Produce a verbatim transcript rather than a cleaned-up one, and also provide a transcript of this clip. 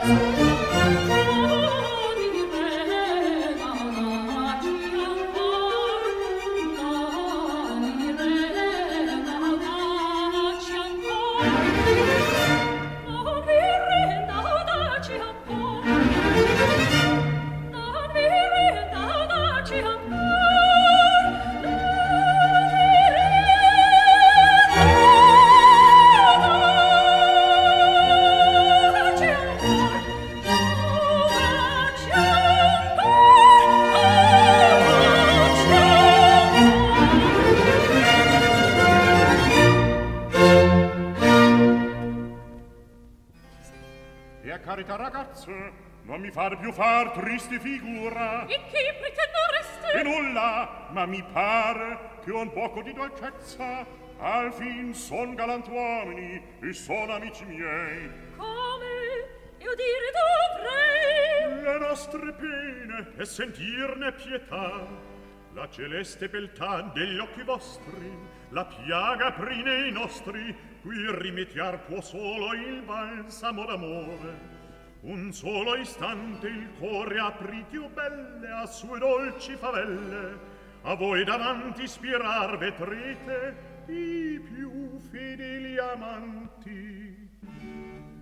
Non mi far più far triste figura. E che pretendereste? E nulla, ma mi pare che un poco di dolcezza al fin son galantuomini e son amici miei. Come? Io dire dovrei? Le nostre pene e sentirne pietà, la celeste beltà degli occhi vostri, la piaga pri nei nostri, qui rimediar può solo il balsamo d'amore. Un solo istante il cuore apriti, o belle, a sue dolci favelle, a voi davanti spirar vedrete i più fedeli amanti.